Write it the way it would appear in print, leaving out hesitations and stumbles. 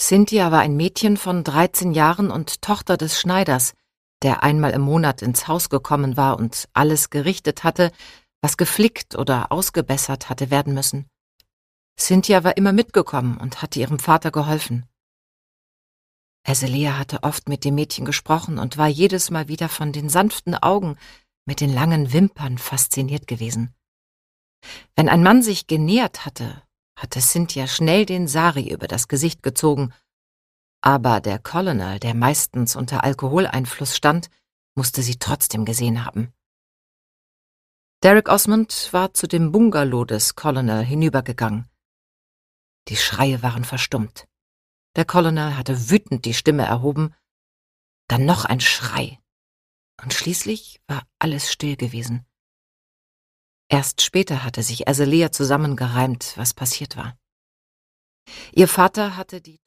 Cynthia war ein Mädchen von 13 Jahren und Tochter des Schneiders, der einmal im Monat ins Haus gekommen war und alles gerichtet hatte, was geflickt oder ausgebessert hatte werden müssen. Cynthia war immer mitgekommen und hatte ihrem Vater geholfen. Azalea hatte oft mit dem Mädchen gesprochen und war jedes Mal wieder von den sanften Augen mit den langen Wimpern fasziniert gewesen. Wenn ein Mann sich genähert hatte, hatte Cynthia schnell den Sari über das Gesicht gezogen, aber der Colonel, der meistens unter Alkoholeinfluss stand, musste sie trotzdem gesehen haben. Derek Osmond war zu dem Bungalow des Colonel hinübergegangen. Die Schreie waren verstummt. Der Colonel hatte wütend die Stimme erhoben, dann noch ein Schrei, und schließlich war alles still gewesen. Erst später hatte sich Azalea zusammengereimt, was passiert war. Ihr Vater hatte die